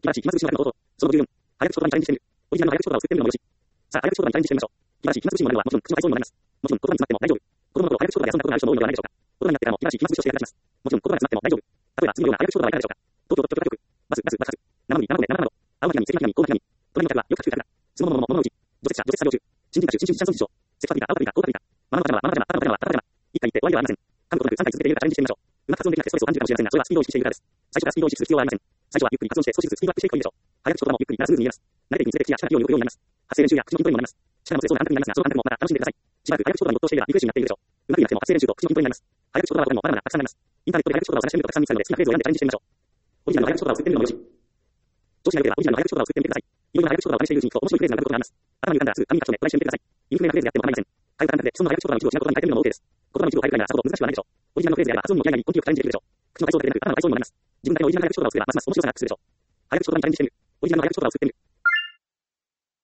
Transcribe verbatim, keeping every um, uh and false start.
晴らしい、暇つぶしの中の方法。そのじゅうよん。早口言葉にチャレンジしてみる。オリジナルの早口言葉を作ってみるのもよし。さあ、早口言葉にチャレンジしてみましょう。素晴らしい、暇つぶしの中はもちろん、口の体操にもなります。もちろん、言葉に詰まっても大丈夫。子供の頃、早口言葉で遊んだことがある人も多いのではないでしょうか。大人になってからも、素晴らしい、暇つぶしをして役立ちます。もちろん、言葉が詰まっても大丈夫。例えば、次のような早口言葉はいかがでしょうか。東京都局バス、バス、バス、生麦、生米、生卵。青巻紙、関巻紙、高巻紙。隣の客は、よく書く客だ。そのものものものうち。除雪車、除雪作業中。新人歌手、新人シャンソン師匠。セクファビカ、青パビカ、高パビカ。ママのパジャマは、ママのパジャマは、パパのパジャマ。一回言って終わりではありません。噛むことなくさんかい続けてみるかチャレンジしてみましょう。うまく発音できなくてストレスを感じるかもしれませんが、それはスピードを意識しているからです。最初からスピードを意識する必要はありません。最初はゆっくり発音して少しずつスピードアップしていくといいでしょう。早口言葉もゆっくりならスムーズに言えます。慣れていくにつれて口や舌が器用に動くようになります。発声練習や口の筋トレにもなります。力もせそうな簡単になりますが、その簡単もまた楽しんでください。しばらく早口言葉に没頭していればリフレッシュになっているでしょう。うまくなくても発声練習と口の筋トレになります。早口言葉は他にもまだまだたくさんあります。インターネットで早口言葉を探してみるとたくさん見つかるので、好きなフレーズを選んでチャレンジしてみましょう。オリジナルの早口言葉を作ってみるのもよし。調子が良ければオリジナルの早口言葉を作ってみてください。いろいろな早口言葉を試しているうちに面白いフレーズが浮かぶことがあります。頭に浮かんだらすぐ紙に書き留めトライしてみてください。インフレなフレーズであっても構いません。会話が簡単で、その早口言葉の一部を違う言葉に変えてみるのも OK です。言葉の一部を変えるくらいならさほど難しくはないでしょう。オリジナルのフレーズであれば発音にも嫌いに根気よくチャレンジできるでしょう。口の体操だけでなく頭の体操にもなります。自分だけのオリジナル早口言葉を作ればますます面白さがつくでしょう。早口言葉にチャレンジしてみる。オリジナルの早口言葉を作ってみる。